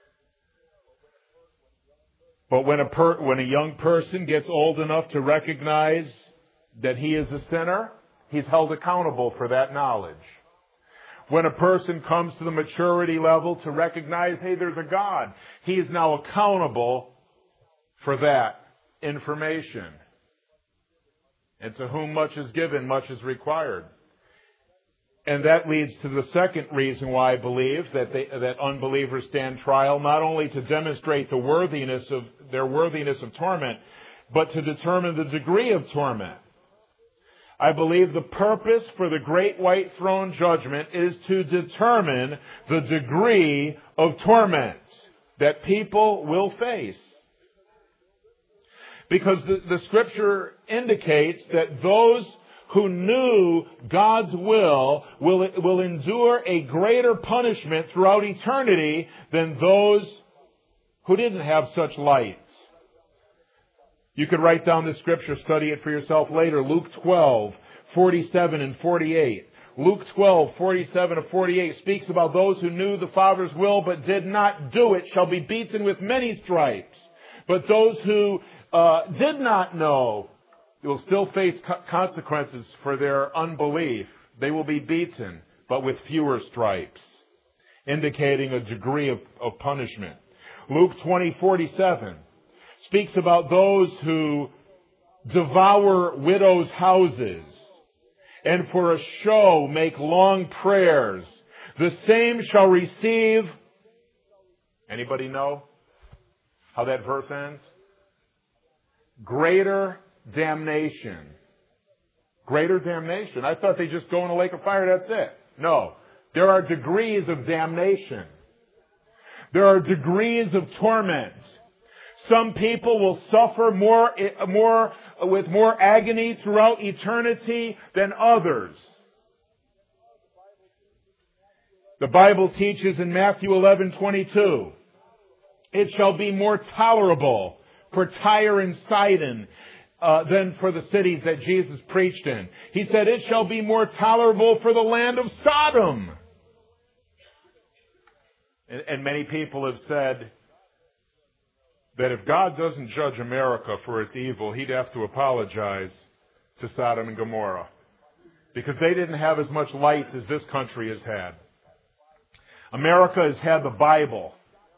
But when a young person gets old enough to recognize that he is a sinner, he's held accountable for that knowledge. When a person comes to the maturity level to recognize, hey, there's a God, he is now accountable for that information. And to whom much is given, much is required. And that leads to the second reason why I believe that unbelievers stand trial, not only to demonstrate their worthiness of torment, but to determine the degree of torment. I believe the purpose for the great white throne judgment is to determine the degree of torment that people will face. Because the scripture indicates that those who knew God's will endure a greater punishment throughout eternity than those who didn't have such light. You could write down this scripture, study it for yourself later. Luke 12:47 and 48. Luke 12:47-48 speaks about those who knew the Father's will but did not do it shall be beaten with many stripes. But those who did not know will still face consequences for their unbelief. They will be beaten, but with fewer stripes, indicating a degree of punishment. Luke 20:47 speaks about those who devour widows' houses and for a show make long prayers. The same shall receive. Anybody know how that verse ends? Greater damnation. Greater damnation. I thought they just go in a lake of fire, that's it. No. There are degrees of damnation. There are degrees of torment. Some people will suffer with more agony throughout eternity than others. The Bible teaches in Matthew 11:22, it shall be more tolerable for Tyre and Sidon than for the cities that Jesus preached in. He said, it shall be more tolerable for the land of Sodom. And many people have said that if God doesn't judge America for its evil, He'd have to apologize to Sodom and Gomorrah, because they didn't have as much light as this country has had. America has had the Bible,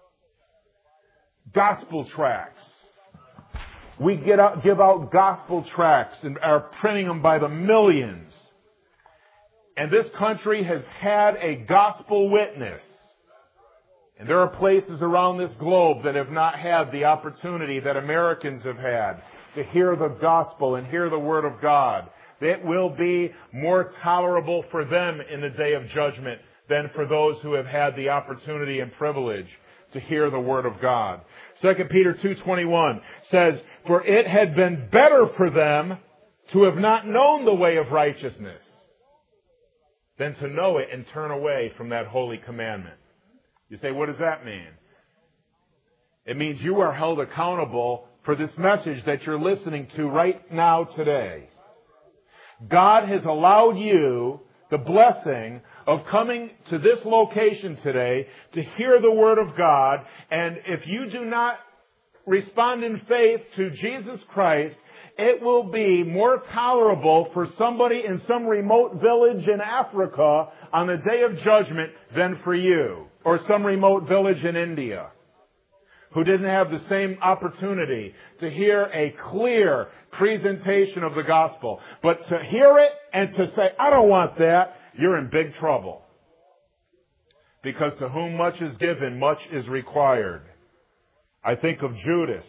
gospel tracts. We give out gospel tracts and are printing them by the millions. And this country has had a gospel witness. And there are places around this globe that have not had the opportunity that Americans have had to hear the gospel and hear the Word of God. It will be more tolerable for them in the day of judgment than for those who have had the opportunity and privilege to hear the Word of God. 2 Peter 2:21 says, for it had been better for them to have not known the way of righteousness than to know it and turn away from that holy commandment. You say, what does that mean? It means you are held accountable for this message that you're listening to right now today. God has allowed you the blessing of coming to this location today to hear the Word of God. And if you do not respond in faith to Jesus Christ, it will be more tolerable for somebody in some remote village in Africa on the day of judgment than for you, or some remote village in India, who didn't have the same opportunity to hear a clear presentation of the gospel. But to hear it and to say, I don't want that, you're in big trouble. Because to whom much is given, much is required. I think of Judas.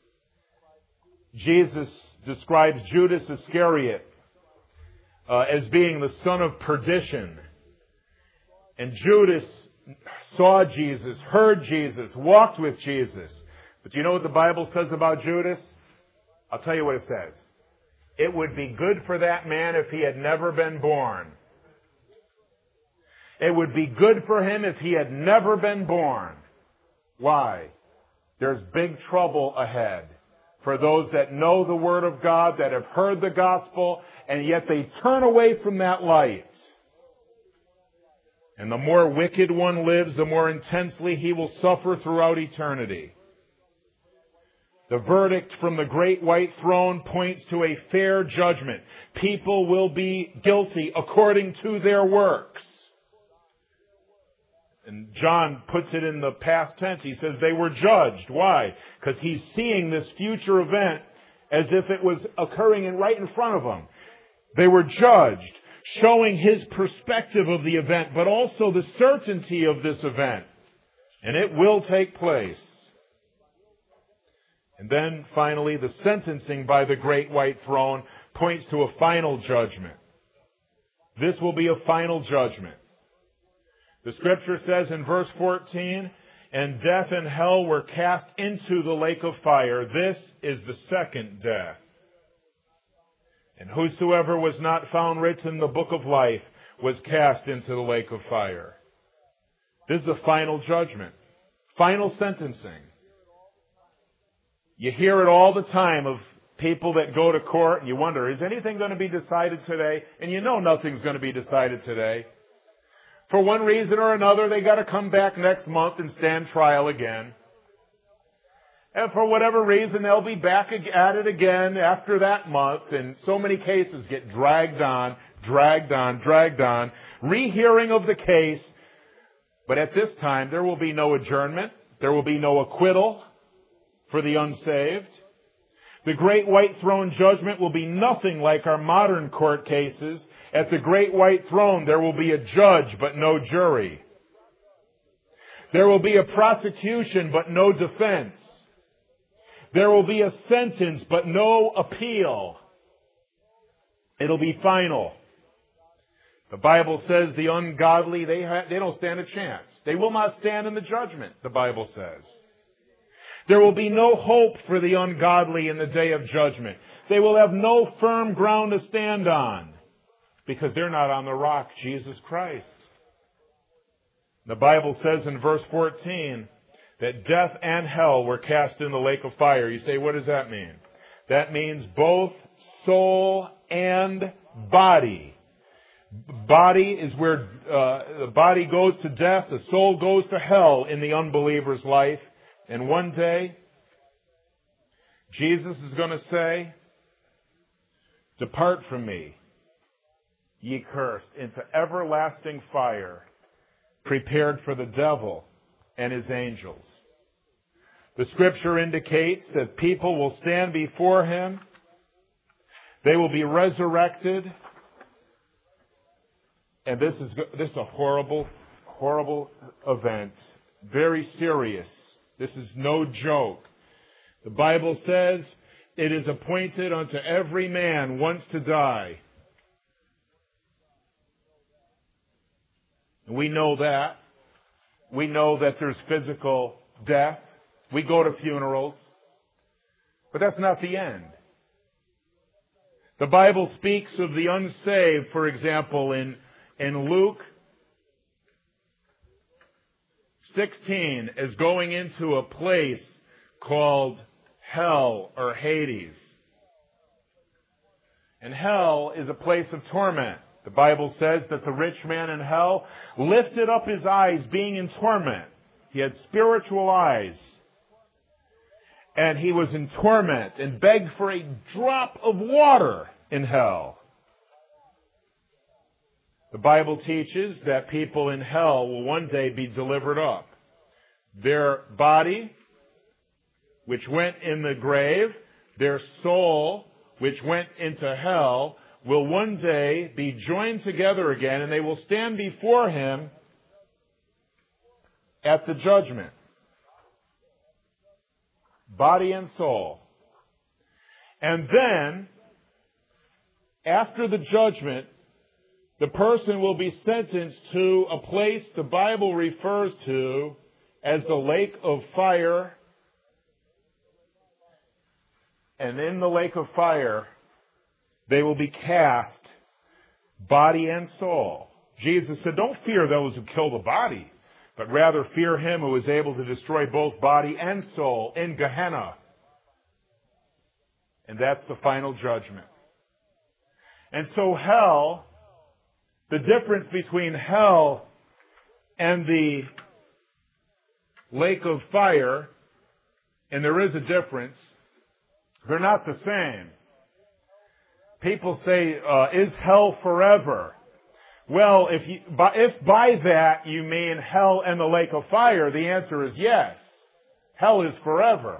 Jesus describes Judas Iscariot as being the son of perdition. And Judas saw Jesus, heard Jesus, walked with Jesus. But do you know what the Bible says about Judas? I'll tell you what it says. It would be good for that man if he had never been born. It would be good for him if he had never been born. Why? There's big trouble ahead for those that know the Word of God, that have heard the gospel, and yet they turn away from that light. And the more wicked one lives, the more intensely he will suffer throughout eternity. The verdict from the great white throne points to a fair judgment. People will be guilty according to their works. And John puts it in the past tense. He says they were judged. Why? Because he's seeing this future event as if it was occurring right in front of him. They were judged, showing his perspective of the event, but also the certainty of this event. And it will take place. And then finally, the sentencing by the great white throne points to a final judgment. This will be a final judgment. The scripture says in verse 14, and death and hell were cast into the lake of fire. This is the second death. And whosoever was not found written in the book of life was cast into the lake of fire. This is the final judgment, final sentencing. You hear it all the time of people that go to court and you wonder, is anything going to be decided today? And you know nothing's going to be decided today. For one reason or another, they got to come back next month and stand trial again. And for whatever reason, they'll be back at it again after that month. And so many cases get dragged on. Rehearing of the case. But at this time, there will be no adjournment. There will be no acquittal for the unsaved. The great white throne judgment will be nothing like our modern court cases. At the great white throne, there will be a judge, but no jury. There will be a prosecution, but no defense. There will be a sentence, but no appeal. It'll be final. The Bible says the ungodly, they don't stand a chance. They will not stand in the judgment, the Bible says. There will be no hope for the ungodly in the day of judgment. They will have no firm ground to stand on because they're not on the rock, Jesus Christ. The Bible says in verse 14 that death and hell were cast in the lake of fire. You say, what does that mean? That means both soul and body. Body is where the body goes to death, the soul goes to hell in the unbeliever's life. And one day, Jesus is going to say, depart from me, ye cursed, into everlasting fire, prepared for the devil and his angels. The Scripture indicates that people will stand before him. They will be resurrected. And this is a horrible, horrible event. Very serious. This is no joke. The Bible says, it is appointed unto every man once to die. We know that. We know that there's physical death. We go to funerals. But that's not the end. The Bible speaks of the unsaved, for example, in Luke 16 as going into a place called hell or Hades. And hell is a place of torment. The Bible says that the rich man in hell lifted up his eyes being in torment. He had spiritual eyes. And he was in torment and begged for a drop of water in hell. The Bible teaches that people in hell will one day be delivered up. Their body, which went in the grave, their soul, which went into hell, will one day be joined together again, and they will stand before him at the judgment. Body and soul. And then, after the judgment, the person will be sentenced to a place the Bible refers to as the lake of fire. And in the lake of fire, they will be cast, body and soul. Jesus said, don't fear those who kill the body, but rather fear him who is able to destroy both body and soul in Gehenna. And that's the final judgment. And so hell, the difference between hell and the lake of fire, and there is a difference, they're not the same. People say, is hell forever? Well, if by that you mean hell and the lake of fire, the answer is yes. Hell is forever.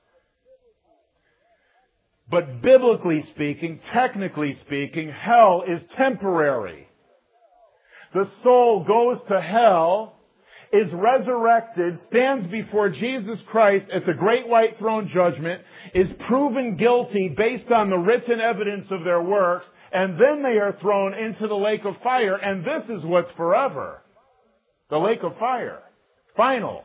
But biblically speaking, technically speaking, hell is temporary. The soul goes to hell, is resurrected, stands before Jesus Christ at the great white throne judgment, is proven guilty based on the written evidence of their works, and then they are thrown into the lake of fire, and this is what's forever. The lake of fire. Final.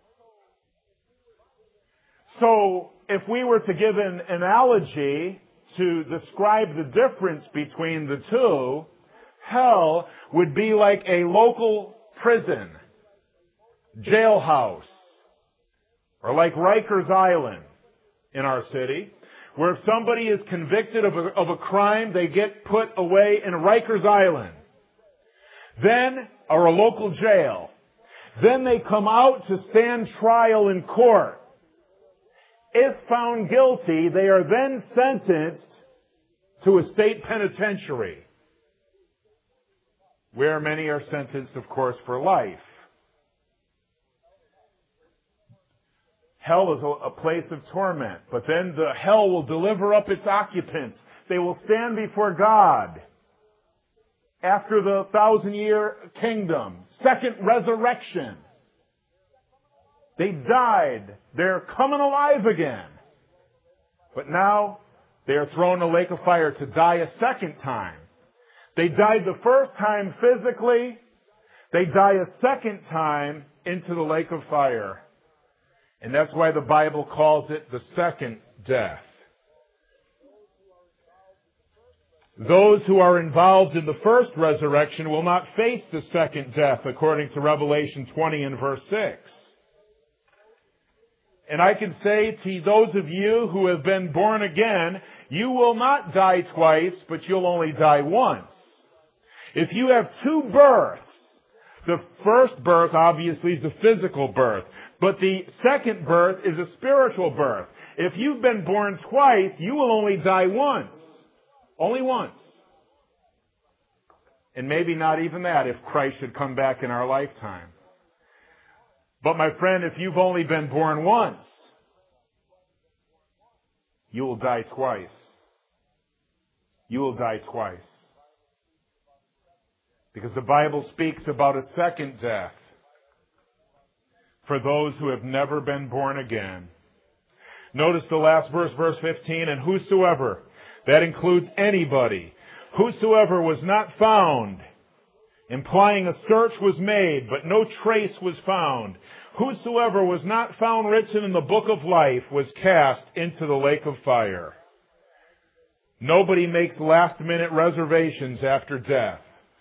So, if we were to give an analogy to describe the difference between the two, hell would be like a local prison, jailhouse, or like Rikers Island in our city, where if somebody is convicted of a crime, they get put away in Rikers Island. Then, or a local jail. Then they come out to stand trial in court. If found guilty, they are then sentenced to a state penitentiary, where many are sentenced, of course, for life. Hell is a place of torment, but then the hell will deliver up its occupants. They will stand before God after the 1,000-year kingdom, second resurrection. They died. They're coming alive again. But now they are thrown in a lake of fire to die a second time. They died the first time physically. They die a second time into the lake of fire. And that's why the Bible calls it the second death. Those who are involved in the first resurrection will not face the second death, according to Revelation 20 and verse 6. And I can say to those of you who have been born again, you will not die twice, but you'll only die once. If you have two births, the first birth obviously is a physical birth, but the second birth is a spiritual birth. If you've been born twice, you will only die once. Only once. And maybe not even that if Christ should come back in our lifetime. But my friend, if you've only been born once, you will die twice. You will die twice. Because the Bible speaks about a second death for those who have never been born again. Notice the last verse, verse 15, and whosoever, that includes anybody, whosoever was not found, implying a search was made, but no trace was found. Whosoever was not found written in the book of life was cast into the lake of fire. Nobody makes last-minute reservations after death.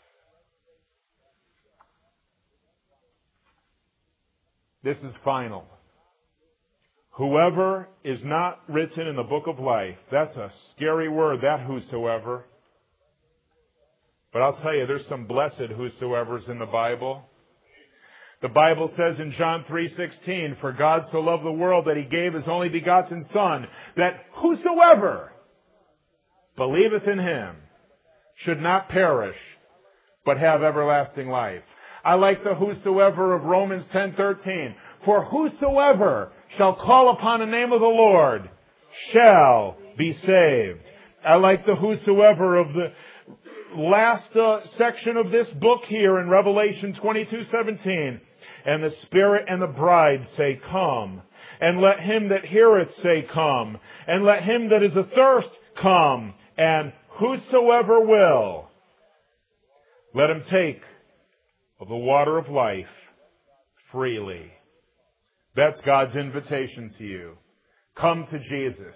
This is final. Whoever is not written in the book of life. That's a scary word, that whosoever. But I'll tell you, there's some blessed whosoevers in the Bible. The Bible says in John 3:16, for God so loved the world that he gave his only begotten Son, that whosoever believeth in him should not perish, but have everlasting life. I like the whosoever of Romans 10:13. For whosoever shall call upon the name of the Lord shall be saved. I like the whosoever of the last section of this book here in Revelation 22:17. And the Spirit and the bride say, come. And let him that heareth say, come. And let him that is athirst come. And whosoever will, let him take of the water of life freely. That's God's invitation to you. Come to Jesus.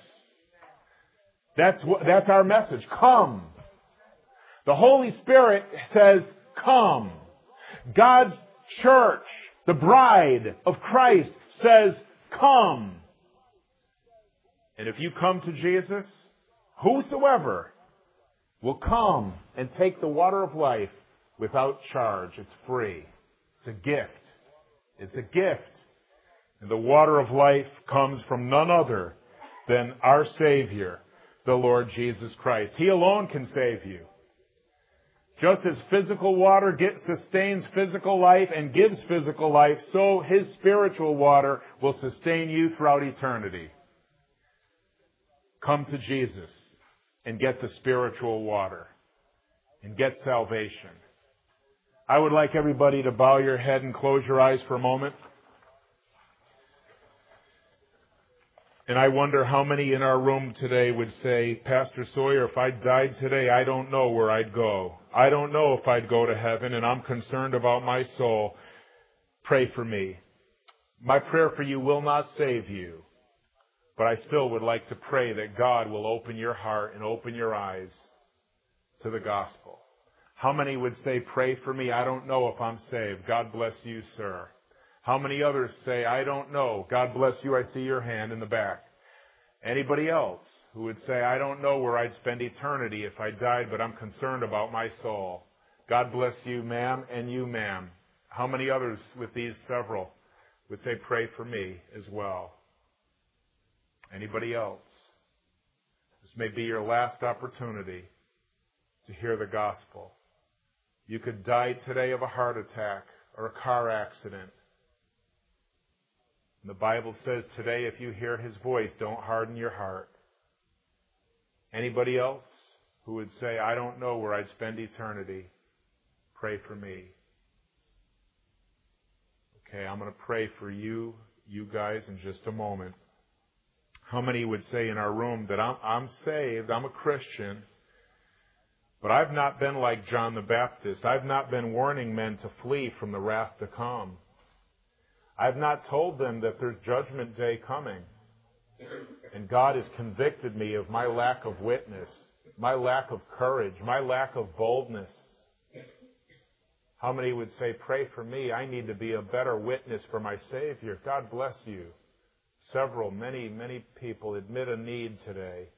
That's our message. Come. The Holy Spirit says, come. God's church, the bride of Christ, says, come. And if you come to Jesus, whosoever will come and take the water of life without charge. It's free. It's a gift. It's a gift. And the water of life comes from none other than our Savior, the Lord Jesus Christ. He alone can save you. Just as physical water sustains physical life and gives physical life, so His spiritual water will sustain you throughout eternity. Come to Jesus and get the spiritual water and get salvation. I would like everybody to bow your head and close your eyes for a moment. And I wonder how many in our room today would say, Pastor Sawyer, if I died today, I don't know where I'd go. I don't know if I'd go to heaven, and I'm concerned about my soul. Pray for me. My prayer for you will not save you, but I still would like to pray that God will open your heart and open your eyes to the gospel. How many would say, pray for me? I don't know if I'm saved. God bless you, sir. How many others say, I don't know. God bless you. I see your hand in the back. Anybody else who would say, I don't know where I'd spend eternity if I died, but I'm concerned about my soul? God bless you, ma'am, and you, ma'am. How many others with these several would say, pray for me as well? Anybody else? This may be your last opportunity to hear the gospel. You could die today of a heart attack or a car accident. And the Bible says today, if you hear His voice, don't harden your heart. Anybody else who would say, I don't know where I'd spend eternity, pray for me. Okay, I'm going to pray for you guys in just a moment. How many would say in our room that I'm saved, I'm a Christian, but I've not been like John the Baptist. I've not been warning men to flee from the wrath to come. I've not told them that there's judgment day coming. And God has convicted me of my lack of witness, my lack of courage, my lack of boldness. How many would say, pray for me, I need to be a better witness for my Savior? God bless you. Several, many people admit a need today.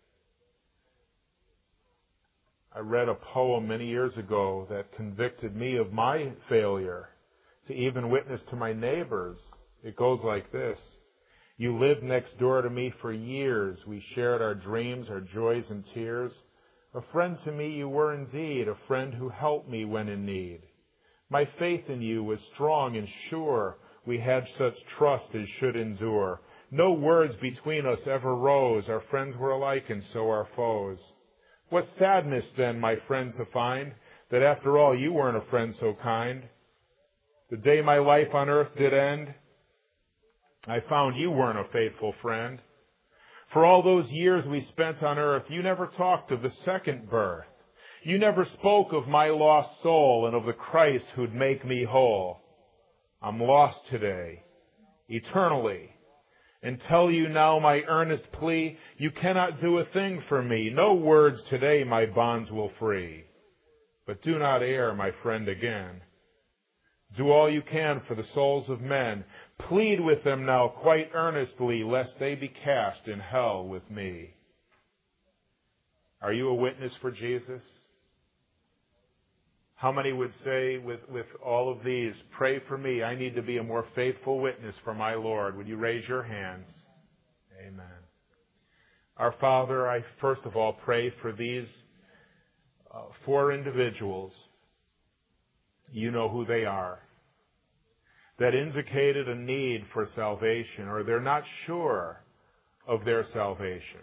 I read a poem many years ago that convicted me of my failure to even witness to my neighbors. It goes like this. You lived next door to me for years. We shared our dreams, our joys and tears. A friend to me you were indeed, a friend who helped me when in need. My faith in you was strong and sure. We had such trust as should endure. No words between us ever rose. Our friends were alike and so our foes. What sadness then, my friend, to find that after all you weren't a friend so kind. The day my life on earth did end, I found you weren't a faithful friend. For all those years we spent on earth, you never talked of the second birth. You never spoke of my lost soul and of the Christ who'd make me whole. I'm lost today, eternally. And tell you now my earnest plea, you cannot do a thing for me. No words today my bonds will free. But do not err, my friend, again. Do all you can for the souls of men. Plead with them now quite earnestly, lest they be cast in hell with me. Are you a witness for Jesus? How many would say with all of these, pray for me, I need to be a more faithful witness for my Lord? Would you raise your hands? Amen. Our Father, I first of all pray for these 4 individuals. You know who they are. That indicated a need for salvation, or they're not sure of their salvation.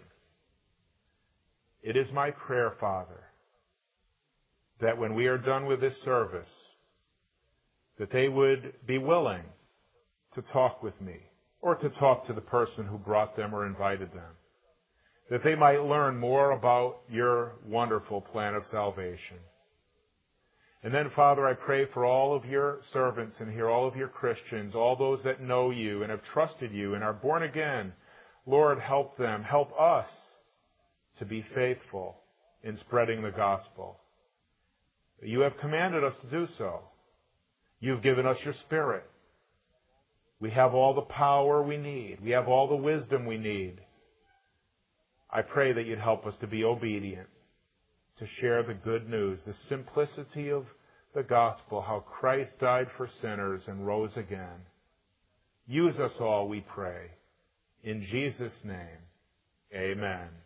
It is my prayer, Father, that when we are done with this service, that they would be willing to talk with me or to talk to the person who brought them or invited them, that they might learn more about your wonderful plan of salvation. And then, Father, I pray for all of your servants in here, all of your Christians, all those that know you and have trusted you and are born again. Lord, help them, help us to be faithful in spreading the gospel. You have commanded us to do so. You've given us your Spirit. We have all the power we need. We have all the wisdom we need. I pray that you'd help us to be obedient, to share the good news, the simplicity of the gospel, how Christ died for sinners and rose again. Use us all, we pray. In Jesus' name, amen.